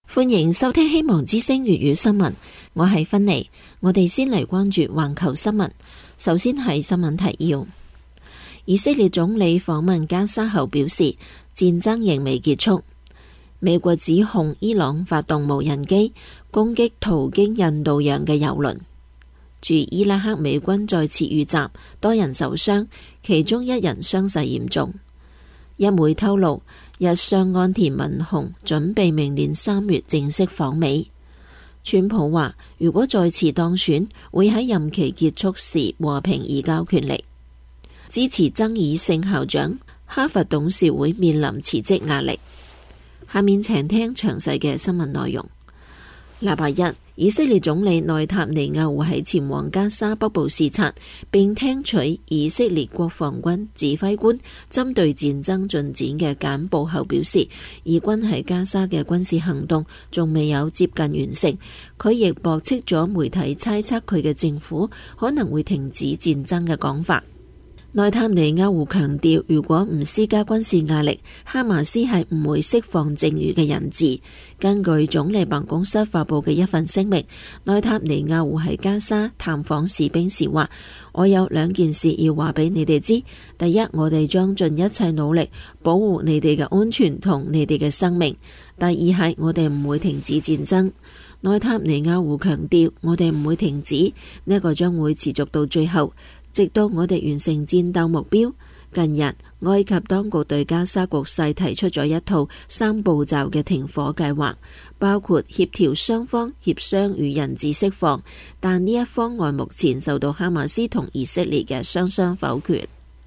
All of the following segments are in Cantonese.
歡迎收聽希望之聲粵語新聞，我係芬妮。我哋先嚟關注環球新聞。首先係新聞提要：以色列總理訪問加沙後表示，戰爭仍未結束。美國指控伊朗發動無人機攻擊途經印度洋嘅油輪。駐伊拉克美軍再次遇襲，多人受傷，其中一人傷勢嚴重。一媒透露，日相岸田文雄準備明年3月正式訪美。川普話，如果再次當選，會喺任期結束時和平移交權力。支持爭議性校長，哈佛董事會面臨辭職壓力。下面請聽詳細嘅新聞內容。禮拜一，以色列總理內塔尼亞胡喺前往加沙北部視察，並聽取以色列國防軍指揮官針對戰爭進展嘅簡報後表示，以軍喺加沙嘅軍事行動仲未有接近完成。佢亦駁斥咗媒體猜測佢嘅政府可能會停止戰爭嘅講法。內塔尼亞胡強調，如果唔施加軍事壓力，哈馬斯係唔會釋放剩餘嘅人質。根據總理辦公室發佈嘅一份聲明，內塔尼亞胡喺加沙探訪士兵時話：我有2件事要話俾你哋知。第一，我哋將盡一切努力保護你哋嘅安全同你哋嘅生命。第二係我哋唔會停止戰爭。內塔尼亞胡強調，我哋唔會停止，呢個將會持續到最後，直到我哋完成戰鬥目標。近日，埃及當局對加沙局勢提出咗一套3步驟嘅停火計劃，包括協調雙方協商與人質釋放，但呢一方案目前受到哈馬斯同以色列嘅雙雙否決。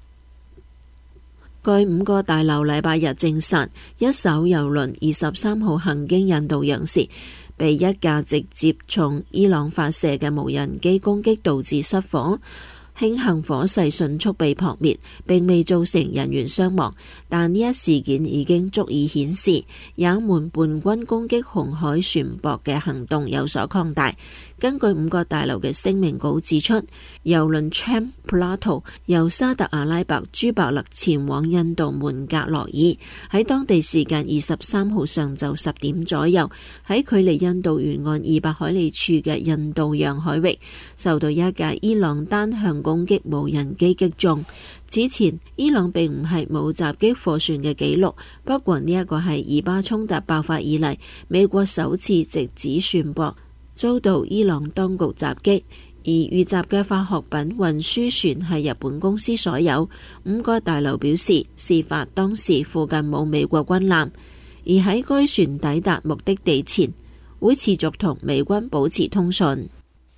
據5個大樓禮拜日證實，一艘郵輪23號行經印度洋時，被一架直接從伊朗發射嘅無人機攻擊，導致失火。慶幸火勢迅速被撲滅，並未造成人員傷亡，但呢一事件已經足以顯示，也門叛軍攻擊紅海船舶嘅行動有所擴大。根據5個大樓嘅聲明稿指出，郵輪 Cham Plato 由沙特阿拉伯朱伯勒前往印度門格羅爾，喺當地時間23號上晝10點左右，喺距離印度沿岸200海里處嘅印度洋海域，受到一架伊朗單向攻擊無人機擊中。此前，伊朗並唔係冇襲擊貨船嘅記錄，不過呢一個係以巴衝突爆發以嚟，美國首次直指船舶遭到伊朗當局襲擊，而遇襲嘅化學品運輸船係日本公司所有。5個大樓表示，事發當時附近冇美國軍艦，而喺該船抵達目的地前，會持續同美軍保持通訊。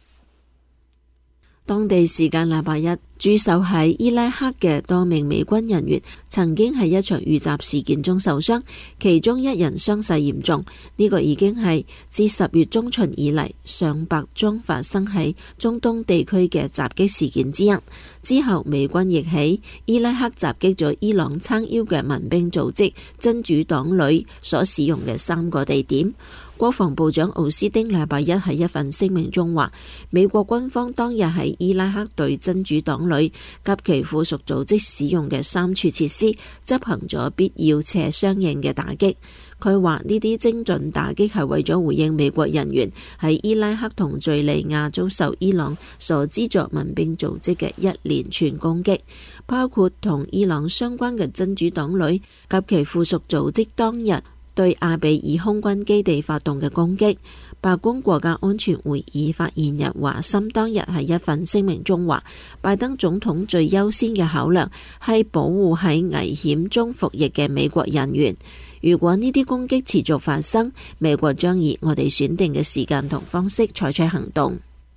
當地時間禮拜一，駐守喺伊拉克嘅多名美軍人員曾經喺一場遇襲事件中受傷，其中1人傷勢嚴重。呢個已經係自10月中旬以嚟上百宗發生喺中東地區嘅襲擊事件之一。之後，美軍亦喺伊拉克襲擊咗伊朗撐腰嘅民兵組織真主黨旅所使用嘅3個地點。國防部長奧斯汀禮拜一喺一份聲明中話，美國軍方當日喺伊拉克對真主黨旅及其附屬組織使用嘅3處設施執行咗必要且相應嘅打擊。佢話呢啲精準打擊係為咗回應美國人員喺伊拉克同敘利亞遭受伊朗所資助民兵組織嘅一連串攻擊，包括同伊朗相關嘅真主黨旅及其附屬組織當日對阿比爾空軍基地發動嘅攻擊。白宮國家安全會議發言人華森當日喺一份聲明中話，拜登總統最優先嘅考量係保護喺危險中服役嘅美國人員。如果呢啲攻擊持續發生，美國將以我哋選定嘅時間同方式採取行動。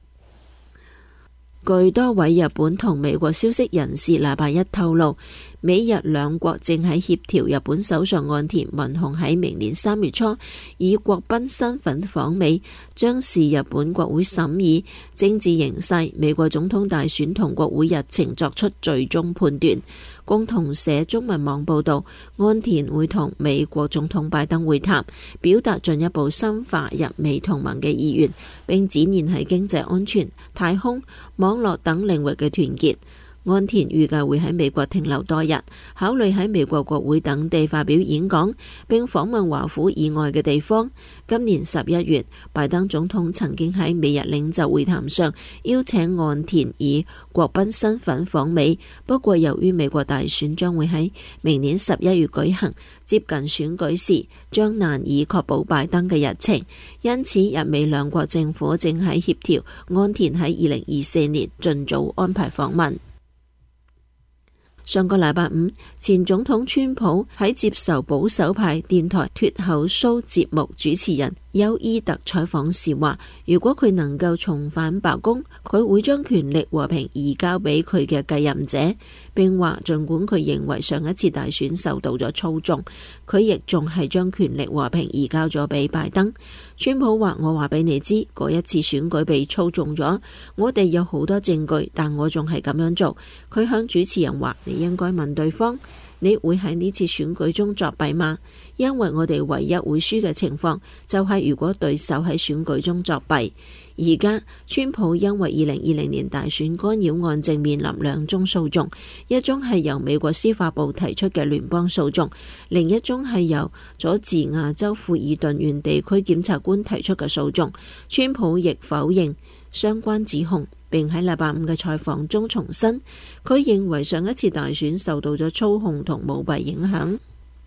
據多位日本同美國消息人士禮拜一透露，美日兩國正喺協調日本首相岸田文雄喺明年3月初以國賓身份訪美，將視日本國會審議、政治形勢、美國總統大選同國會日程作出最終判斷。共同社中文網報道，岸田會同美國總統拜登會談，表達進一步深化日美同盟嘅意願，並展現喺經濟安全、太空、網絡等領域嘅團結。 安田預計會喺美國停留多日，考慮喺美國國會等地發表演講，並訪問華府以外嘅地方。今年11月，拜登總統曾經喺美日領袖會談上邀請岸田以國賓身份訪美，不過由於美國大選將會喺明年11月舉行，接近選舉時將難以確保拜登嘅日程，因此日美兩國政府正喺協調岸田喺2024年盡早安排訪問。上個禮拜五，前總統川普喺接受保守派電台脫口秀節目主持人休伊特採訪時話，如果佢能夠重返白宮，佢會將權力和平移交俾佢嘅繼任者，並話盡管佢認為上一次大選受到咗操縱，佢亦仲係將權力和平移交咗俾拜登。川普話，我話俾你知，嗰一次選舉被操縱咗，我哋有好多證據，但我仲係咁樣做。佢向主持人話，你應該問對方，你會喺呢次選舉中作弊嗎？因為我哋唯一會輸嘅情況就係如果對手喺選舉中作弊。而家川普因為2020年大選干擾案正面臨兩宗訴訟，一宗係由美國司法部提出嘅聯邦訴訟，另一宗係由佐治亞州富爾頓縣地區檢察官提出嘅訴訟。川普亦否認相關指控，並喺禮拜五嘅採訪中重申，佢認為上一次大選受到咗操控同舞弊影響。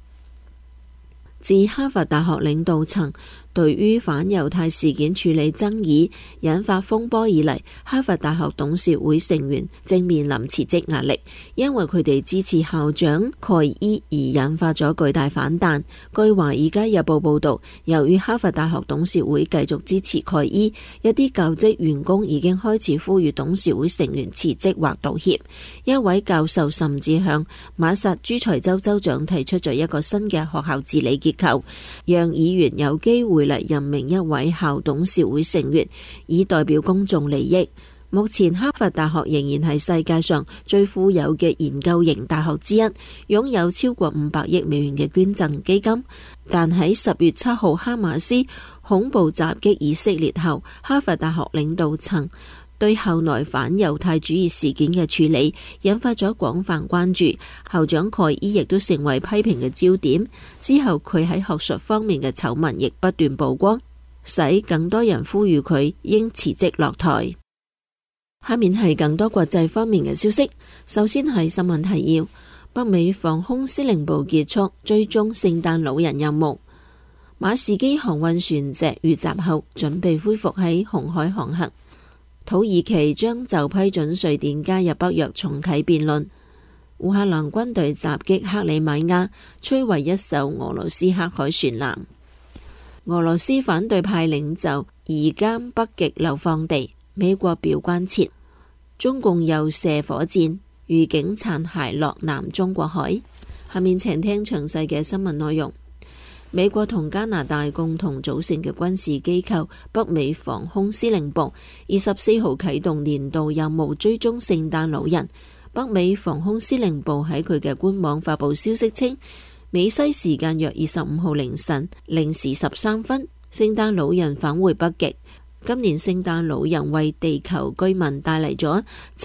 自哈佛大學領導層對於反猶太事件處理爭議引發風波以嚟，哈佛大學董事會成員正面臨辭職壓力，因為佢哋支持校長蓋伊而引發咗巨大反彈。據華爾街日報報道，由於哈佛大學董事會繼續支持蓋伊，一啲教職員工已經開始呼籲董事會成員辭職或道歉。一位教授甚至向馬薩諸塞州州長提出咗一個新嘅學校治理結構，讓議員有機會嚟任命一位校董事會成員，以代表公眾利益。目前哈佛大學仍然係世界上最富有嘅研究型大學之一，擁有超過500億美元嘅捐贈基金。但喺10月7號哈馬斯恐怖襲擊以色列後，哈佛大學領導層對校內反猶太主義事件嘅處理引發咗廣泛關注，校長蓋伊亦都成為批評嘅焦點。之後佢喺學術方面嘅醜聞亦不斷曝光，使更多人呼籲佢應辭職落台。下面係更多國際方面嘅消息。首先係新聞提要：北美防空司令部結束追蹤聖誕老人任務，馬士基航運船隻遇襲後準備恢復喺紅海航行。土耳其將就批准瑞典加入北約重啟辯論。烏克蘭軍隊襲擊克里米亞，摧毀一艘俄羅斯黑海船艦。俄羅斯反對派領袖移監北極流放地，美國表關切。中共又射火箭，預警殘骸落南中國海。下面請聽詳細嘅新聞內容。美國同加拿大共同組成嘅軍事機構北美防空司令部24號啟動年度任務，追蹤聖誕老人。北美防空司令部喺佢嘅官網發佈消息稱，美西時間約25號凌晨0時13分，聖誕老人返回北極。今年聖誕老人為地球居民帶嚟咗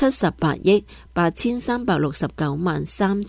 78億8369萬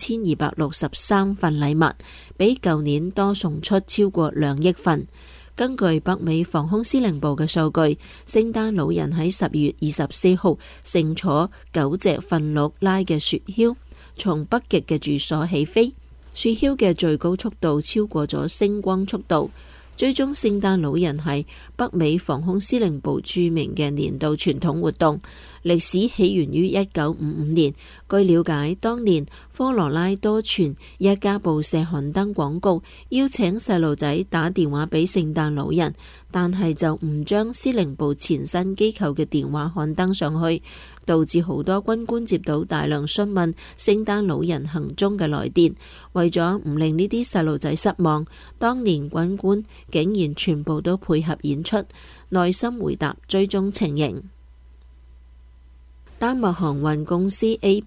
3263份禮物，比舊年多送出超過2億份。根據北美防空司令部嘅數據，聖誕老人喺12月24號乘坐9隻馴鹿拉嘅雪橇，從北極嘅住所起飛，雪橇嘅最高速度超過咗星光速度。追蹤聖誕老人係北美防空司令部著名嘅年度傳統活動，歷史起源於1955年。據了解，當年科羅拉多縣一家報社刊登廣告，邀請細路仔打電話俾聖誕老人，但係就唔將司令部前身機構嘅電話刊登上去，導致好多軍官接到大量詢問聖誕老人行蹤嘅來電。為咗唔令呢啲細路仔失望，當年軍官竟然全部都配合演出，耐心回答追蹤情形。丹麥航運公司 AP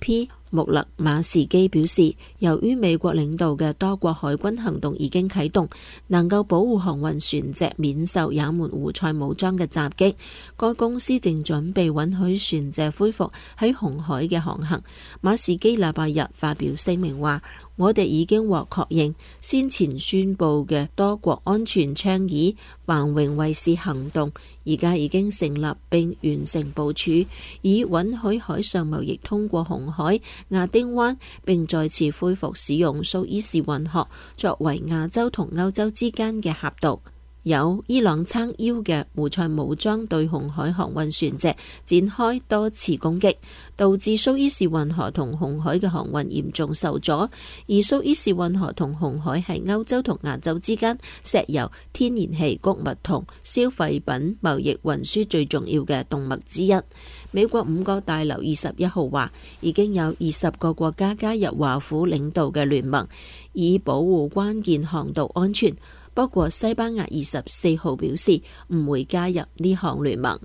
穆勒馬士基表示，由於美國領導嘅多國海軍行動已經啟動，能夠保護航運船隻免受也門胡塞武裝嘅襲擊，該公司正準備允許船隻恢復喺紅海嘅航行。馬士基禮拜日發表聲明話，我哋已經獲確認先前宣布嘅多國安全倡議繁榮衛士行動，而家已經成立並完成部署，以允許海上貿易通過紅海、亞丁灣，並再次恢復使用蘇伊士運河作為亞洲同歐洲之間嘅峽道。有伊朗撐腰嘅胡塞武裝對紅海航運船隻展開多次攻擊，導致蘇伊士運河同紅海嘅航運嚴重受阻。而蘇伊士運河同紅海係歐洲同亞洲之間石油、天然氣、穀物同消費品貿易運輸最重要嘅動脈之一。美國五角大樓21號話，已經有20個國家加入華府領導嘅聯盟，以保護關鍵航道安全。不過西班牙24號表示唔會加入呢項聯盟。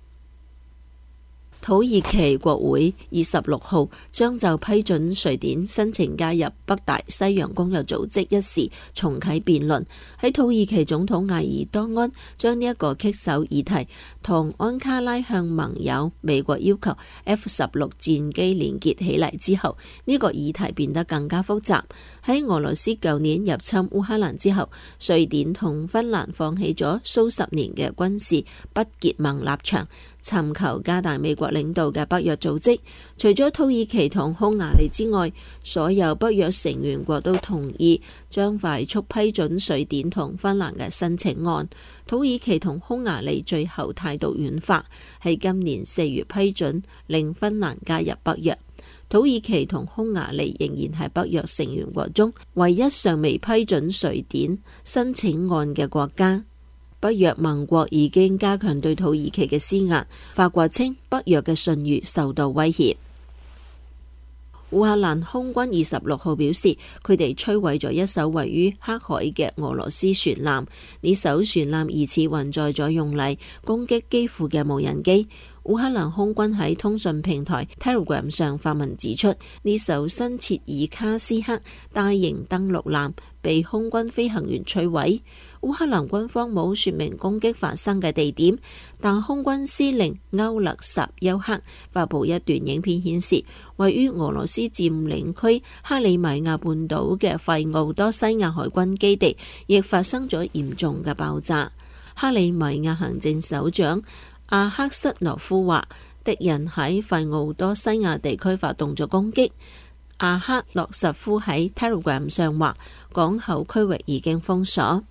土耳其國會26號將就批准瑞典申請加入北大西洋公約組織一事重啟辯論。喺土耳其總統埃爾多安將呢一個棘手議題同安卡拉向盟友美國要求 F-16 戰機連結起嚟之後，呢個議題變得更加複雜。喺俄羅斯舊年入侵烏克蘭之後，瑞典同芬蘭放棄咗數十年嘅軍事不結盟立場，尋求加大美國領導嘅北約組織。除咗土耳其同匈牙利之外，所有北約成員國都同意將快速批准瑞典同芬蘭嘅申請案。土耳其同匈牙利最後態度軟化，喺今年4月批准令芬蘭加入北約。土耳其同匈牙利仍然係北約成員國中唯一尚未批准瑞典申請案嘅國家。北約盟國已經加強對土耳其嘅施壓。法國稱北約嘅信譽受到威脅。烏克蘭空軍26號表示，佢哋摧毀咗一艘位於黑海嘅俄羅斯船艦。呢艘船艦疑似運載咗用嚟攻擊基輔嘅無人機。烏克蘭空軍喺通訊平台 Telegram 上發文指出，呢艘新切爾卡斯克大型登陸艦被空軍飛行員摧毀。烏克蘭軍方冇說明攻擊發生嘅地點，但空軍司令歐勒什丘克發布一段影片顯示，位於俄羅斯佔領區克里米亞半島嘅費奧多西亞海軍基地亦發生咗嚴重嘅爆炸。克里米亞行政首長阿克瑟諾夫話，敵人喺費奧多西亞地區發動咗攻擊。阿克洛什夫喺 Telegram 上話，港口區域已經封鎖。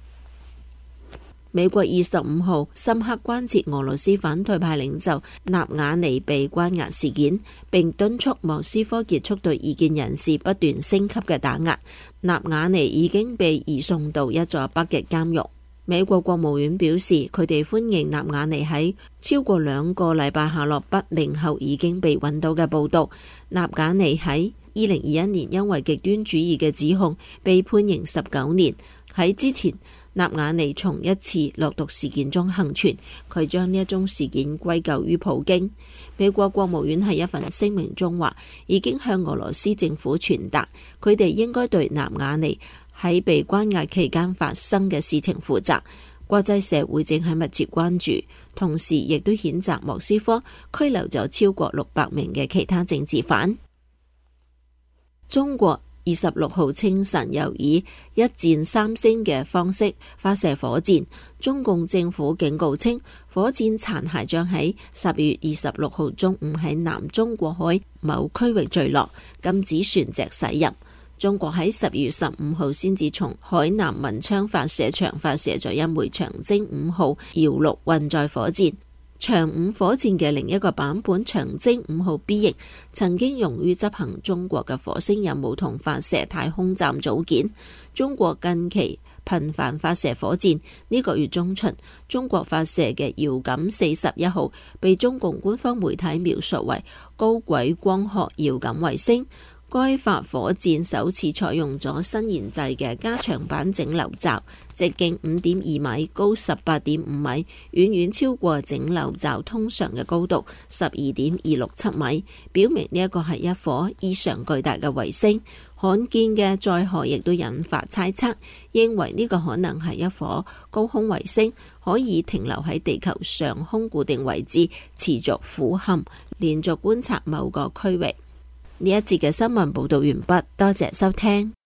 美國25號深刻關切俄羅斯反對派領袖納瓦尼被關押事件，並敦促莫斯科結束對異見人士不斷升級嘅打壓。納瓦尼已經被移送到一座北極監獄。美國國務院表示，佢哋歡迎納瓦尼喺超過2個禮拜下落不明後已經被揾到嘅報導。納瓦尼喺2021年因為極端主義嘅指控被判刑19年。喺之前，納瓦尼從一次落毒事件中幸存，佢將呢一宗事件歸咎於普京。美國國務院喺一份聲明中話，已經向俄羅斯政府傳達，佢哋應該對納瓦尼喺被關押期間發生嘅事情負責。國際社會正喺密切關注，同時亦都譴責莫斯科拘留咗超過600名嘅其他政治犯。中國26號清晨又以一箭三星嘅方式發射火箭。中共政府警告稱，火箭殘骸將喺10月26號中午喺南中國海某區域墜落，禁止船隻駛入。中國喺10月15號先至從海南文昌發射場發射咗一枚長征5號遙陸運載火箭。長5火箭嘅另一個版本長征5號 B 型曾經用於執行中國嘅火星任務同發射太空站組件。中國近期頻繁發射火箭，呢個月中旬中國發射嘅遙感41號被中共官方媒體描述為高軌光學遙感衛星。 該發火箭首次採用咗新研製嘅加長版整流罩，直徑5.2米，高18.5米，遠遠超過整流罩通常嘅高度12.267米，表明呢一個係一顆異常巨大嘅衛星。罕見嘅載荷亦都引發猜測，認為呢個可能係一顆高空衛星，可以停留喺地球上空固定位置，持續俯瞰，連續觀察某個區域。呢一節嘅新聞報道完畢，多謝收聽。